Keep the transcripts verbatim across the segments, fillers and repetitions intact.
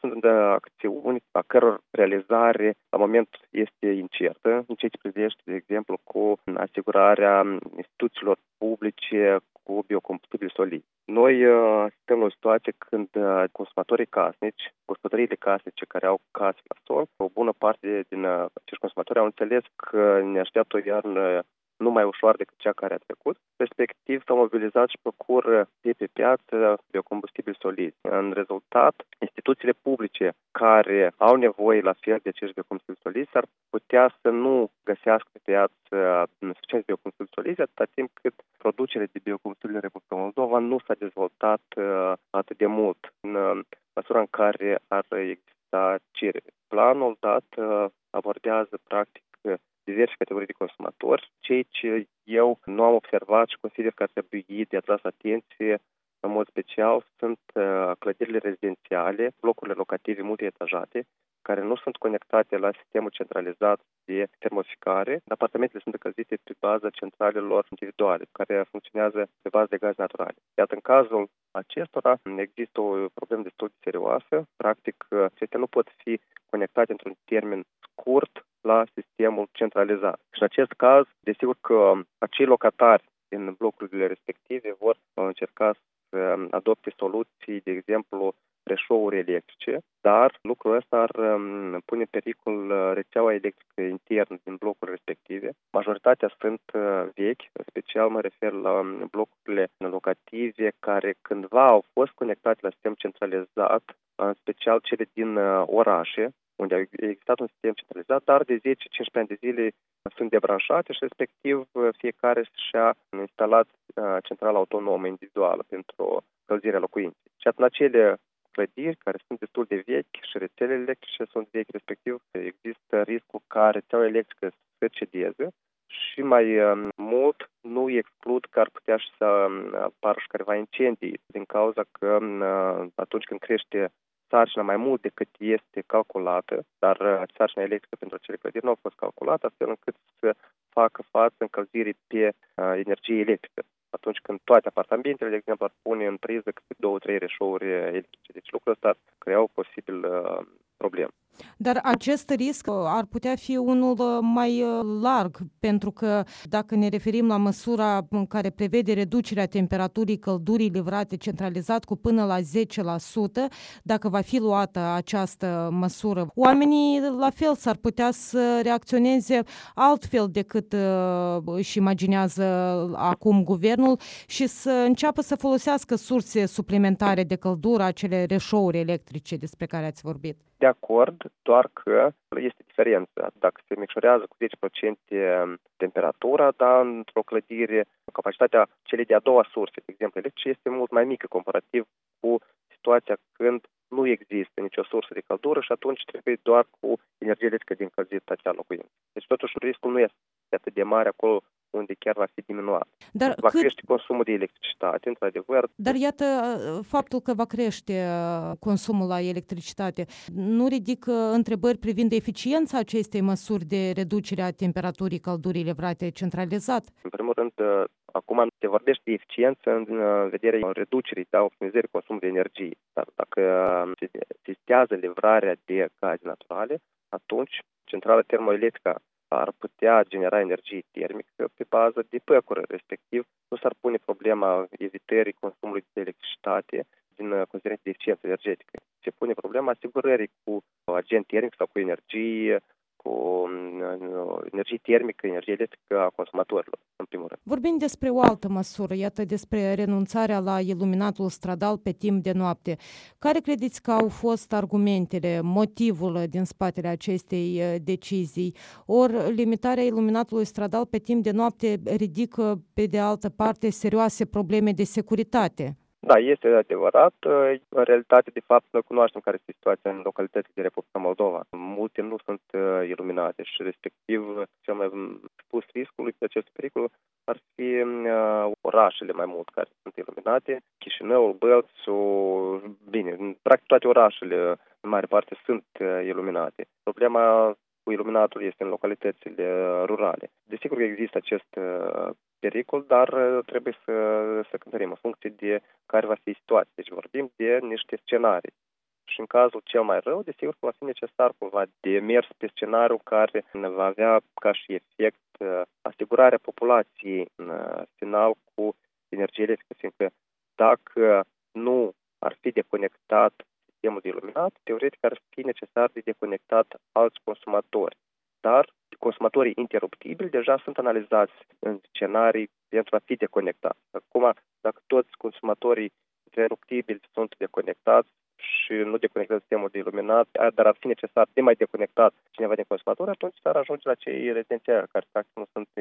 sunt de acțiuni a căror realizare la moment este incertă, în ceea ce privește, de exemplu, cu asigurarea instituțiilor publice cu biocombustibili solizi. Noi uh, suntem în o situație când uh, consumatorii casnici, gospodăriile casnice care au case la sol, o bună parte din uh, acești consumatori au înțeles că ne așteaptă o iarnă nu mai ușor decât cea care a trecut. Respectiv s-au mobilizat și procură de pe piață biocombustibili solizi. În rezultat, instituțiile publice care au nevoie la fel de acești biocombustibili solizi ar putea să nu găsească pe piață suficienți biocombustibili solizi atâta timp cât producerea de biocombustibili în Republica Moldova nu s-a dezvoltat uh, atât de mult în uh, măsura în care ar exista cerere. Planul dat uh, abordează practic diverse categorii de consumatori, ceea ce eu nu am observat și consider că ar trebui de atras atenție în mod special sunt uh, clădirile rezidențiale, blocurile locative multietajate, care nu sunt conectate la sistemul centralizat de termoficare. Apartamentele sunt încălzite pe baza centralelor individuale, care funcționează pe bază de gaze naturale. Iată, în cazul acestora există o problemă destul de serioasă. Practic, acestea nu pot fi conectate într-un termen scurt la sistemul centralizat. Și în acest caz, desigur că acei locatari din blocurile respective vor încerca să adopte soluții, de exemplu, reșouri electrice, dar lucrul ăsta ar pune în pericol rețeaua electrică internă din blocurile respective. Majoritatea sunt vechi, în special mă refer la blocurile locative care cândva au fost conectate la sistem centralizat, în special cele din orașe, unde a existat un sistem centralizat, dar de zece cincisprezece ani de zile sunt debranșate și respectiv fiecare și-a instalat centrala autonomă individuală pentru încălzirea locuinței. Și în acele clădiri care sunt destul de vechi și rețelele electrice sunt vechi, respectiv există riscul ca rețeaua electrică să cedeze și mai mult nu exclud că ar putea și să apară și careva incendii din cauza că atunci când crește sarcina mai mult decât este calculată, dar sarcina electrică pentru acele clădiri nu a fost calculată, astfel încât să facă față încălzirii pe energie electrică. Atunci când toate apartamentele, de exemplu, ar pune în priză câte două, trei reșouri electrice. Deci lucrul ăsta ar crea o posibil uh, problemă. Dar acest risc ar putea fi unul mai larg, pentru că dacă ne referim la măsura în care prevede reducerea temperaturii căldurii livrate centralizat cu până la zece la sută, dacă va fi luată această măsură, oamenii la fel s-ar putea să reacționeze altfel decât își imaginează acum guvernul și să înceapă să foloseasă surse suplimentare de căldură, acele reșouri electrice despre care ați vorbit. De acord, doar că este diferență. Dacă se micșorează cu zece la sută temperatura, dar într-o clădire, capacitatea celei de-a doua surse, de exemplu, electrice, este mult mai mică comparativ cu situația când nu există nicio sursă de căldură și atunci trebuie doar cu energie electrică de încălzit acea locuință. Deci totuși riscul nu este atât de mare acolo unde chiar va fi diminuat. Dar va cât... crește consumul de electricitate, într-adevăr. Dar iată, faptul că va crește consumul la electricitate nu ridică întrebări privind eficiența acestei măsuri de reducere a temperaturii căldurii livrate centralizat? În primul rând, acum se vorbește de eficiență în vederea reducerii, da, optimizării consumului de energie. Dar dacă se testează livrarea de gaze naturale, atunci centrala termoelectrică ar putea genera energie termică pe bază de păcură, respectiv nu s-ar pune problema evitării consumului de electricitate din considerente de eficiență energetică. Se pune problema asigurării cu agent termic sau cu energie, cu energie termică, energie electrică a consumatorilor, în primul rând. Vorbim despre o altă măsură, iată despre renunțarea la iluminatul stradal pe timp de noapte. Care credeți că au fost argumentele, motivul din spatele acestei decizii? Ori limitarea iluminatului stradal pe timp de noapte ridică, pe de altă parte, serioase probleme de securitate. Da, este adevărat. În realitate, de fapt, noi cunoaștem care este situația în localitățile din Republica Moldova. Multe nu sunt iluminate și, respectiv, cel mai spus riscului pe acest pericol ar fi orașele mai mult care sunt iluminate. Chișinăul, Bălțu, bine, practic toate orașele, în mare parte, sunt iluminate. Problema cu iluminatul este în localitățile rurale. Desigur că există acest pericol, dar trebuie să, să cântărim în funcție de care va fi situația. Deci vorbim de niște scenarii. Și în cazul cel mai rău, desigur că va fi necesar cumva de mers pe scenariu care va avea ca și efect asigurarea populației în final cu energie electrică, fiindcă dacă nu ar fi deconectat sistemul de iluminat, teoretic ar fi necesar de deconectat alți consumatori. Dar consumatorii interruptibili deja sunt analizați în scenarii pentru a fi deconectați. Acum, dacă toți consumatorii interruptibili sunt deconectați și nu deconectează sistemul de iluminat, dar ar fi necesar de mai deconectat cineva din consumatori, atunci s-ar ajunge la cei rezidențiali care practic nu sunt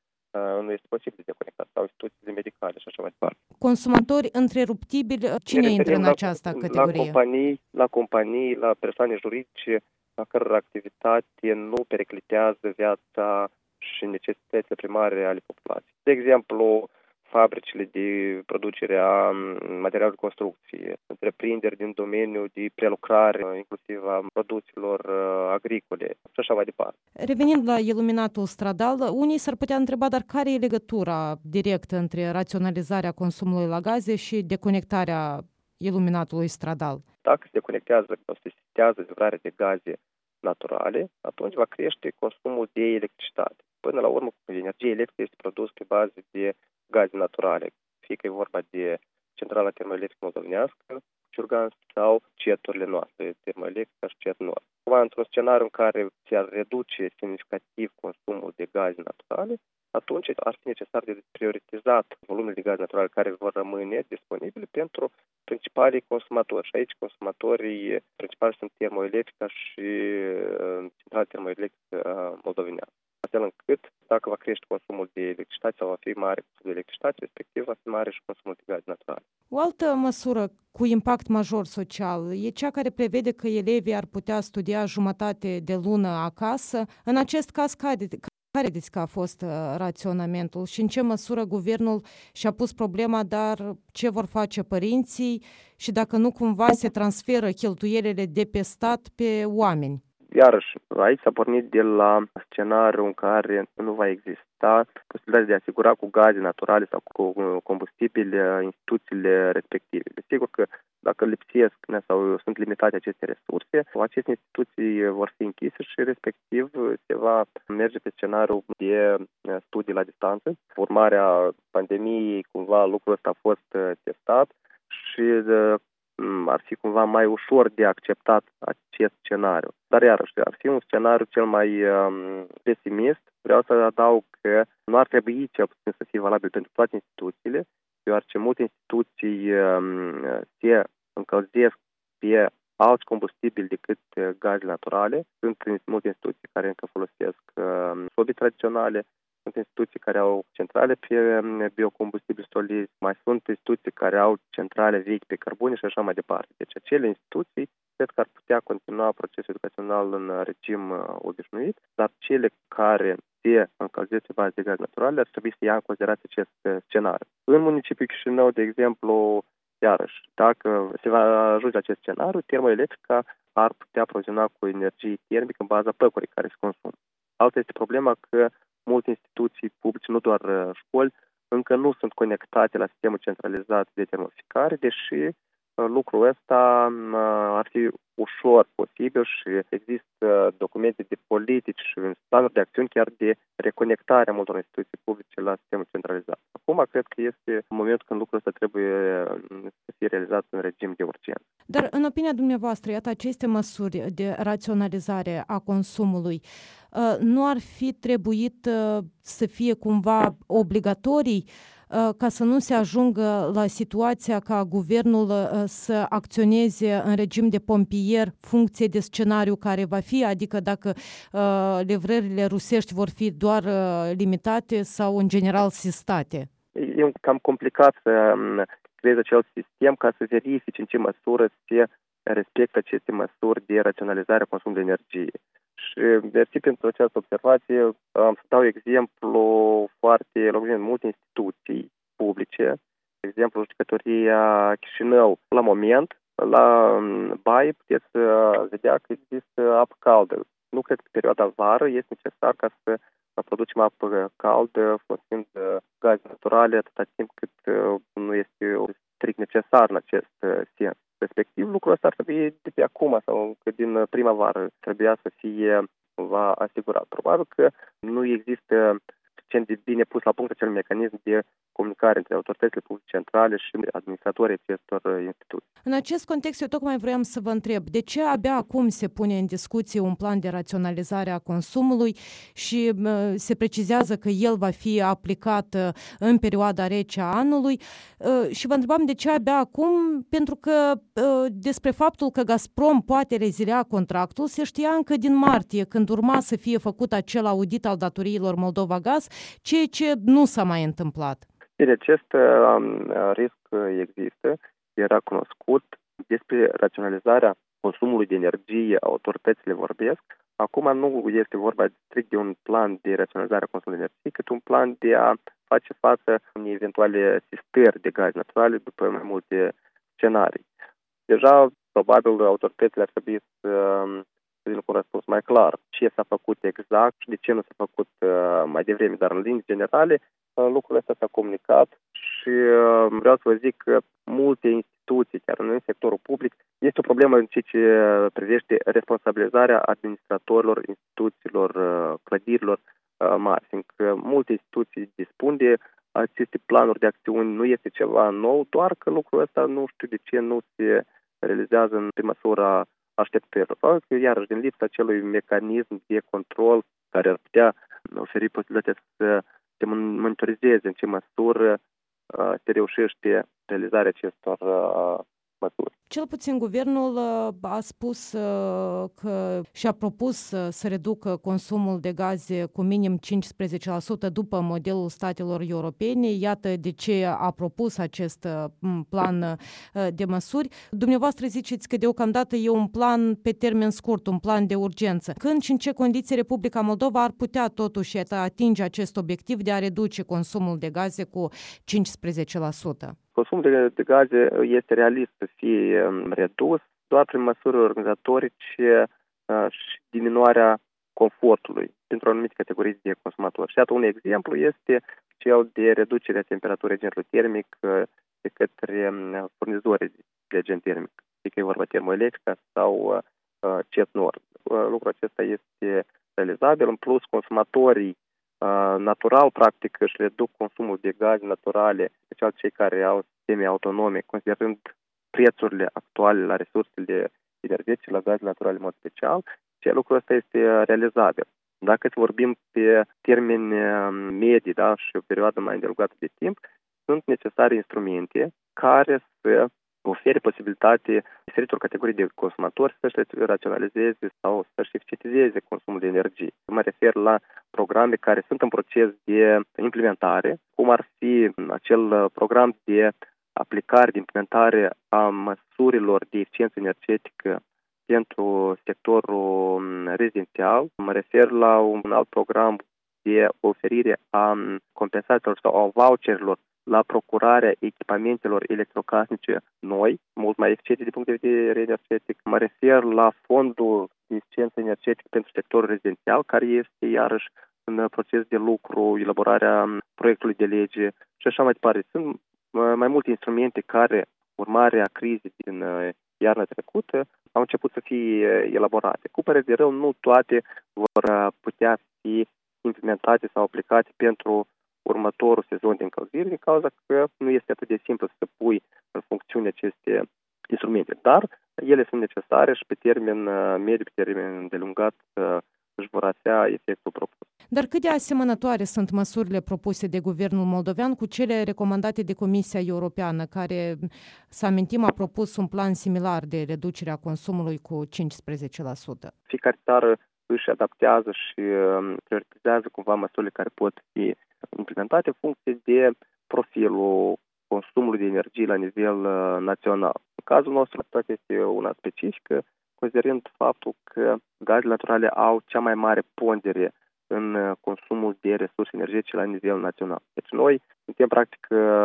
nu este posibil de deconectat sau instituțiile medicale și așa mai departe. Consumatori întreruptibili, cine intră în la, această categorie? La companii, la companii, la persoane juridice, la căror activitate nu periclitează viața și necesitățile primare ale populației. De exemplu, fabricile de producere a materialelor de construcție, întreprinderi din domeniul de prelucrare, inclusiv a produselor agricole și așa mai departe. Revenind la iluminatul stradal, unii s-ar putea întreba, dar care e legătura directă între raționalizarea consumului la gaze și deconectarea iluminatului stradal? Dacă se deconectează sau se sitează livrarea de gaze naturale, atunci va crește consumul de electricitate. Până la urmă, energia electrică este produsă pe bază de gaze naturale, fie că e vorba de centrala termoelectrică moldovenească, Ciurgan sau ceturile noastre, termoelectrica și cet nord. Într-un scenariu în care se-ar reduce semnificativ consumul de gaze naturale, atunci ar fi necesar de prioritizat volumele de gaze naturale care vor rămâne disponibile pentru principalii consumatori. Și aici consumatorii principali sunt termoelectrica și centrala termoelectrică moldovenească. Astfel încât, dacă va crește consumul de electricitate sau va fi mare consumul de electricitate, respectiv va fi mare și consumul de gaze naturale. O altă măsură cu impact major social e cea care prevede că elevii ar putea studia jumătate de lună acasă. În acest caz, care, care credeți că a fost raționamentul și în ce măsură guvernul și-a pus problema, dar ce vor face părinții și dacă nu cumva se transferă cheltuielile de pe stat pe oameni? Iarăși, aici s-a pornit de la scenariu în care nu va exista posibilitatea de a asigura cu gaze naturale sau cu combustibili instituțiile respective. Desigur că dacă lipsesc sau sunt limitate aceste resurse, aceste instituții vor fi închise și respectiv se va merge pe scenariu de studii la distanță. Urmarea pandemiei, cumva lucrul ăsta a fost testat și ar fi cumva mai ușor de acceptat acest scenariu. Dar iarăși, ar fi un scenariu cel mai um, pesimist. Vreau să adaug că nu ar trebui cel puțin să fie valabil pentru toate instituțiile, deoarece multe instituții um, se încălzesc pe alți combustibili decât gaze naturale. Sunt multe instituții care încă folosesc um, sobii tradiționale, sunt instituții care au centrale pe biocombustibili solizi, mai sunt instituții care au centrale vechi pe cărbune și așa mai departe. Deci acele instituții cred că ar putea continua procesul educațional în regim obișnuit, dar cele care se încălzesc pe bază de gaze naturale ar trebui să ia în considerație acest scenariu. În municipiul Chișinău, de exemplu, iarăși, dacă se va ajunge la acest scenariu, termoelectrica ar putea aproviziona cu energie termică în baza păcurii care se consumă. Alta este problema că multe instituții publice, nu doar școli, încă nu sunt conectate la sistemul centralizat de termoficare, deși lucrul ăsta ar fi ușor posibil și există documente de politici și planuri de acțiuni chiar de reconectare a multor instituții publice la sistemul centralizat. Acum cred că este momentul când lucrul ăsta trebuie să fie realizat în regim de urgență. Dar în opinia dumneavoastră, iată, aceste măsuri de raționalizare a consumului nu ar fi trebuit să fie cumva obligatorii ca să nu se ajungă la situația ca guvernul să acționeze în regim de pompier funcție de scenariu care va fi, adică dacă livrările rusești vor fi doar limitate sau în general sistate? E cam complicat să creezi acel sistem ca să verifici în ce măsură se respectă aceste măsuri de raționalizare a consumului de energie. Și mersi pentru această observație. Am să dau exemplu foarte elocvent. Multe instituții publice, de exemplu, Judecătoria Chișinău. La moment, la baie puteți vedea că există apă caldă. Nu cred că perioada vară este necesar ca să producem apă caldă folosind gaze naturale atâta timp cât nu este strict necesar în acest sens. Respectiv, lucrul ăsta ar trebui de pe acum sau încă din primăvară trebuia să fie cumva asigurat. Probabil că nu există suficient de bine pus la punct acel mecanism de comunicare între autoritățile publice centrale și administratorii acestor instituții. În acest context, eu tocmai vreau să vă întreb, de ce abia acum se pune în discuție un plan de raționalizare a consumului și uh, se precizează că el va fi aplicat uh, în perioada rece a anului uh, și vă întrebam de ce abia acum, pentru că uh, despre faptul că Gazprom poate rezilia contractul se știa încă din martie, când urma să fie făcut acel audit al datoriilor Moldova Gaz, ceea ce nu s-a mai întâmplat. Bine, acest uh, risc există, era cunoscut. Despre raționalizarea consumului de energie, autoritățile vorbesc. Acum nu este vorba strict de un plan de raționalizare a consumului de energie, cât un plan de a face față unei eventuale sistări de gaze naturale după mai multe scenarii. Deja, probabil, autoritățile ar trebui să, să vină cu un răspuns mai clar ce s-a făcut exact și de ce nu s-a făcut uh, mai devreme, dar în linii generale lucrul ăsta s-a comunicat și vreau să vă zic că multe instituții, chiar în sectorul public, este o problemă în ceea ce privește responsabilizarea administratorilor, instituțiilor, clădirilor mari, fiindcă multe instituții dispun de aceste planuri de acțiuni, nu este ceva nou, doar că lucrul ăsta nu știu de ce nu se realizează în măsura așteptărilor. Sau că, iarăși, din lipsa acelui mecanism de control care ar putea oferi posibilitatea să se monitorizeze în ce măsură uh, se reușește realizarea acestor uh, măsuri. Cel puțin guvernul a spus că și-a propus să reducă consumul de gaze cu minim cincisprezece la sută după modelul statelor europene. Iată de ce a propus acest plan de măsuri. Dumneavoastră ziceți că deocamdată e un plan pe termen scurt, un plan de urgență. Când și în ce condiții Republica Moldova ar putea totuși atinge acest obiectiv de a reduce consumul de gaze cu cincisprezece la sută? Consumul de, de gaze este realist să fie um, redus doar prin măsuri organizatorice uh, și diminuarea confortului pentru anumite categorii de consumatori. Și iată, un exemplu este cel de reducerea temperaturii agentului termic uh, de către uh, furnizorii de agent termic, fie că e vorba termoelectrică sau uh, CET Nord. Uh, lucrul acesta este realizabil. În plus, consumatorii Uh, natural, practic, își reduc consumul de gaze naturale, special cei care au sisteme autonome, considerând prețurile actuale la resursele energetice, la gaze naturale în mod special, și lucrul ăsta este realizabil. Dacă vorbim pe termeni medii, da, și o perioadă mai îndelungată de timp, sunt necesare instrumente care să ofere posibilitate diferitor categorii de consumatori să-și raționalizeze sau să-și eficientizeze consumul de energie. Mă refer la programe care sunt în proces de implementare, cum ar fi acel program de aplicare, de implementare a măsurilor de eficiență energetică pentru sectorul rezidențial. Mă refer la un alt program de oferire a compensațiilor sau a voucherilor la procurarea echipamentelor electrocasnice noi, mult mai eficiente din punct de vedere energetic. Mă refer la fondul de eficiență energetică pentru sectorul rezidențial, care este iarăși în proces de lucru, elaborarea proiectului de lege și așa mai departe. Sunt mai multe instrumente care, urmare a crizei din iarna trecută, au început să fie elaborate. Cu părere de rău, nu toate vor putea fi implementate sau aplicate pentru următorul sezon de încălzire, din cauza că nu este atât de simplu să pui în funcțiune aceste instrumente. Dar ele sunt necesare și pe termen mediu, pe termen îndelungat, își vor avea efectul propus. Dar cât de asemănătoare sunt măsurile propuse de guvernul moldovean cu cele recomandate de Comisia Europeană, care, să amintim, a propus un plan similar de reducere a consumului cu cincisprezece la sută? Fiecare țară își adaptează și prioritizează cumva măsurile care pot fi implementate în funcție de profilul consumului de energie la nivel național. În cazul nostru, situația este una specifică, considerând faptul că gazele naturale au cea mai mare pondere în consumul de resurse energetice la nivel național. Deci noi suntem practic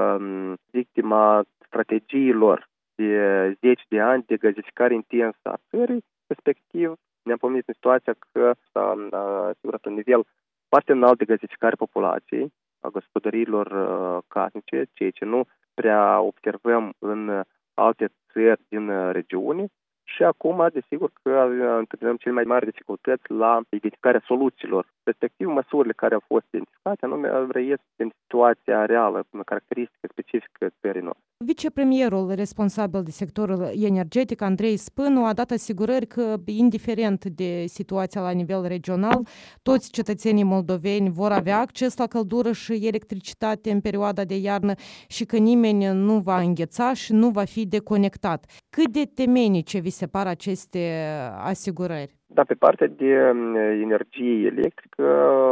victima strategiilor de zeci de ani de gazificare intensă a țării, respectiv ne-am pomenit în situația că s-a asigurat un nivel foarte înalt de gazificare populației, a gospodăriilor casnice, ceea ce nu prea observăm în alte țări din regiune. Și acum, desigur că întâlnim cele mai mari dificultăți la identificarea soluțiilor, respectiv măsurile care au fost identificate, anume reiesc din situația reală, caracteristică specifică țării noastre. Vicepremierul responsabil de sectorul energetic, Andrei Spânu, a dat asigurări că, indiferent de situația la nivel regional, toți cetățenii moldoveni vor avea acces la căldură și electricitate în perioada de iarnă și că nimeni nu va îngheța și nu va fi deconectat. Cât de temenice vi se par aceste asigurări? Da, pe partea de energie electrică,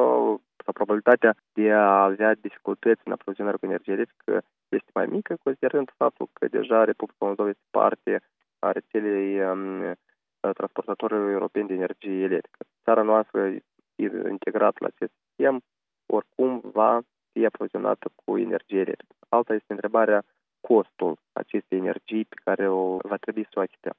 sau probabilitatea de a avea dificultăți în aprovizionarea cu energie electrică este mai mică, considerând faptul că deja Republica Moldova este parte a rețelei um, transportatorilor europeni de energie electrică. Țara noastră e integrată la acest sistem, oricum va fi aprovizionată cu energie electrică. Alta este întrebarea costul acestei energii pe care o va trebui să o achităm.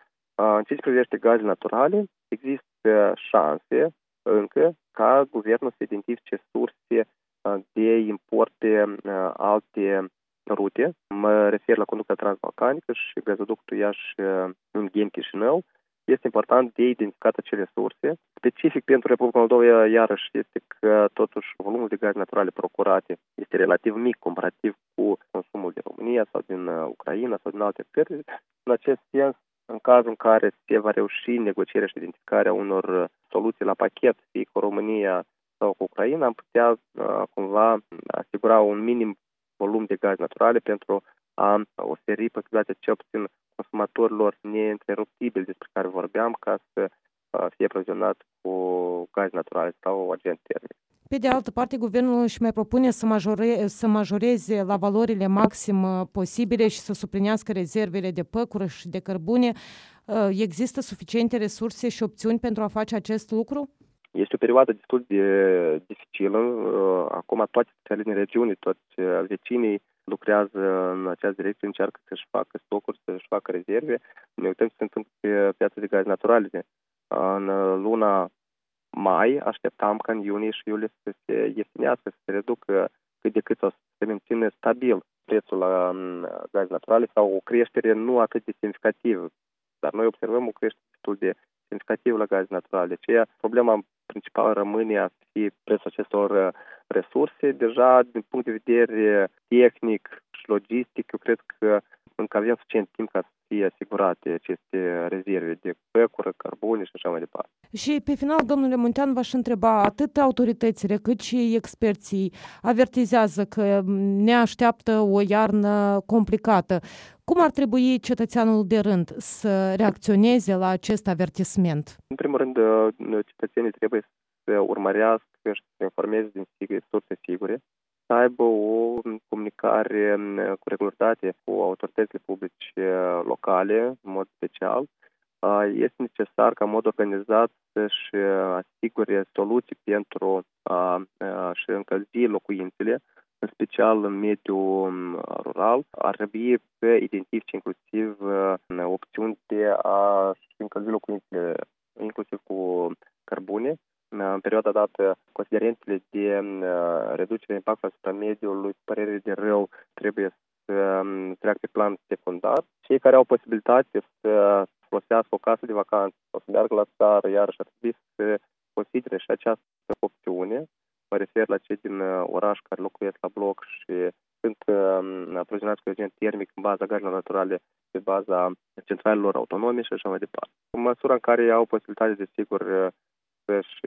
În ce privește gazele naturale, există șanse încă ca guvernul să identifice surse de import de alte rute. Mă refer la conducta transbalcanică și gazoductul Iași-Ungheni Chișinău. Este important de identificat acele surse. Specific pentru Republica Moldova, iarăși, este că totuși volumul de gaze naturale procurate este relativ mic comparativ cu consumul din România sau din Ucraina sau din alte țări. În acest sens, în cazul în care se va reuși negocierea și identificarea unor soluții la pachet, fie cu România sau cu Ucraina, am putea uh, cumva asigura un minim volum de gaze naturale pentru a oferi posibilitatea cel puțin consumatorilor neîntreruptibili despre care vorbeam, ca să uh, fie aprovizionat cu gaze naturale sau agent termic. Pe de altă parte, guvernul își mai propune să, majore, să majoreze la valorile maxim posibile și să suplinească rezervele de păcură și de cărbune. Există suficiente resurse și opțiuni pentru a face acest lucru? Este o perioadă destul de dificilă. Acum toate țările din regiune, toți vecinii lucrează în această direcție, încearcă să-și facă stocuri, să-și facă rezerve. Ne uităm ce se întâmplă pe piața de gaze naturale. În luna mai așteptam ca în iunie și iulie să se ieftinească, să se reducă cât de cât, sau să se menține stabil prețul la gaze naturale sau o creștere nu atât de semnificativă. Dar noi observăm o creștere destul de semnificativă la gaze naturale. De aceea, problema principală rămâne a fi prețul acestor resurse. Deja, din punct de vedere tehnic și logistic, eu cred că încă avem suficient timp ca să fie asigurate aceste rezerve de păcură, cărbune și așa mai departe. Și pe final, domnule Muntean, v-aș întreba, atât autoritățile cât și experții avertizează că ne așteaptă o iarnă complicată. Cum ar trebui cetățeanul de rând să reacționeze la acest avertisment? În primul rând, cetățenii trebuie să urmărească și să se informeze din surse sigure, să aibă o comunicare cu regularitate cu autoritățile publice locale, în mod special. Este necesar ca în mod organizat să-și asigure soluții pentru a-și încălzi locuințele, în special în mediul rural. Ar trebui să identifice inclusiv opțiuni de a-și încălzi locuințele, inclusiv cu cărbune. În perioada dată, considerentele de reducere impactului asupra mediului, părere de rău, trebuie să treacă pe plan secundar. Cei care au posibilitate să folosească o casă de vacanță sau să meargă la țară, iarăși ar trebui să considere și această opțiune. Mă refer la cei din oraș care locuiesc la bloc și sunt aprovizionați cu agent termic în baza gazelor naturale, pe baza centralelor autonome și așa mai departe. În măsura în care au posibilitate, desigur, să-și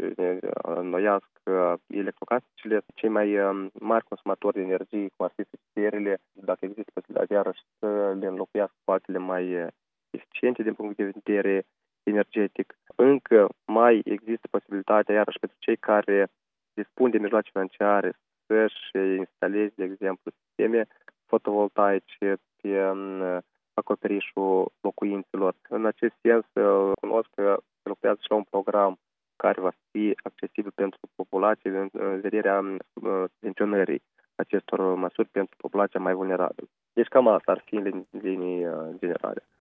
înnoiască electrocasnicele, cei mai mari consumatori de energie, cum ar fi frigiderele, dacă există posibilitatea iarăși să le înlocuiască cu altele mai eficiente din punct de vedere energetic. Încă mai există posibilitatea, iarăși pentru cei care dispun de mijloace financiare, să-și instaleze, de exemplu, sisteme fotovoltaice pe acoperișul locuințelor. În acest sens, cunosc că se lucrează și la un program care va fi accesibil pentru populație în vederea subvenționării acestor măsuri pentru populația mai vulnerabilă. Deci cam asta ar fi în linii generale.